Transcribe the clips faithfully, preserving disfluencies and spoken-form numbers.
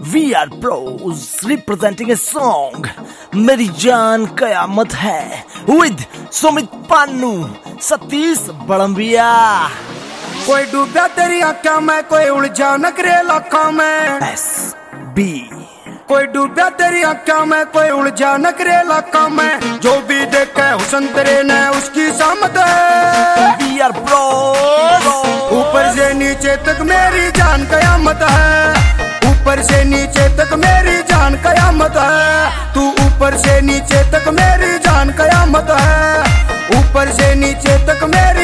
We are pros representing a song मेरी जान कयामत है with सुमित पान्नू सतीश बड़ंबिया। कोई डूबा तेरी आँखों में, कोई उलझा नखरे लाखों में। एस बी कोई डूबा तेरी आँखों में, कोई उलझा नखरे लाखों में। जो भी देखे हुस्न तेरे ने उसकी सामत है। We are pros ऊपर से नीचे तक मेरी जान कयामत है। ऊपर से नीचे तक मेरी जान कयामत है। तू ऊपर से नीचे तक मेरी जान कयामत है। ऊपर से नीचे तक मेरी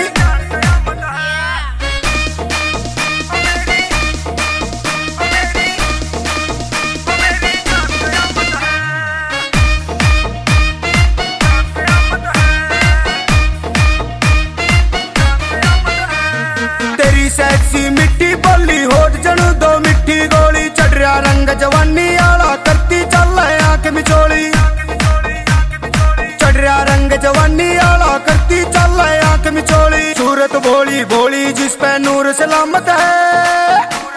तेरी सेक्सी मिट्टी बोली होठ जणू दो मिट्टी गोली। चढ़िया रंग जवानी आला करती चल आंख मिचोली। चढ़िया रंग जवानी आला करती चल आंख मिचोली। सूरत भोली भोली जिस पे नूर सलामत है।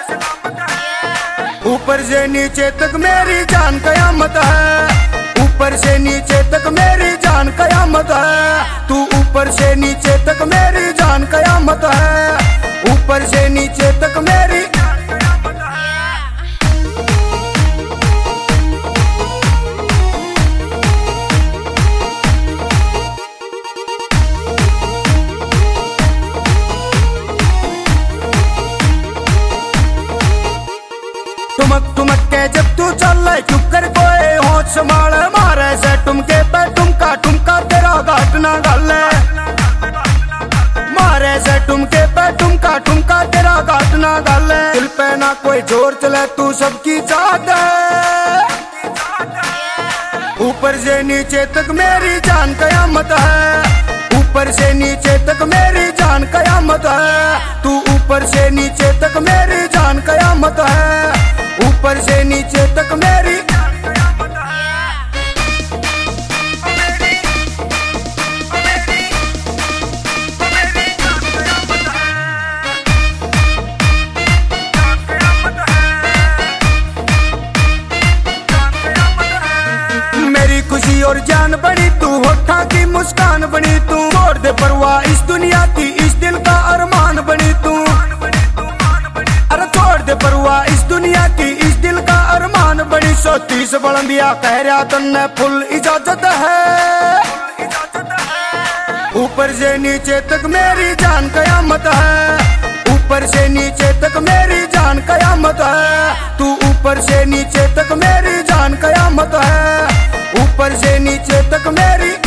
ऊपर से नीचे तक मेरी जान कयामत है। ऊपर से नीचे तक मेरी जान कयामत है। तू ऊपर से नीचे तक मेरी जान कयामत है। ऊपर से नीचे तक मेरी टुमक टुमक के जब तू चल चुप कर कोई होश संभाल। मारे से टुमके पे टुमका टुमका तेरा घाट ना गल। मारे से टुमके पे टुमका टुमका तेरा घाट ना गल। दिल पे ना कोई जोर चले तू सबकी चाहत है। ऊपर से नीचे तक मेरी जान कयामत है। ऊपर से नीचे तक मेरी जान कयामत है। तू ऊपर से नीचे तक मेरी जान कयामत है। ऊपर से नीचे तक मेरी मेरी खुशी और जान बनी तू, होठा की मुस्कान बनी तू। छोड़ दे परवाह इस दुनिया की, इस दिल का अरमान बनी तू। अरे छोड़ दे परवाह इस दुनिया की, इस दिल का अरमान बनी। सतीश बड़ंबिया कह रहा तन्ने फुल इजाजत है। ऊपर से नीचे तक मेरी जान कयामत है। ऊपर से नीचे तक मेरी जान कयामत है। तू ऊपर से नीचे तक मेरी जान कयामत है। ऊपर से नीचे तक मेरी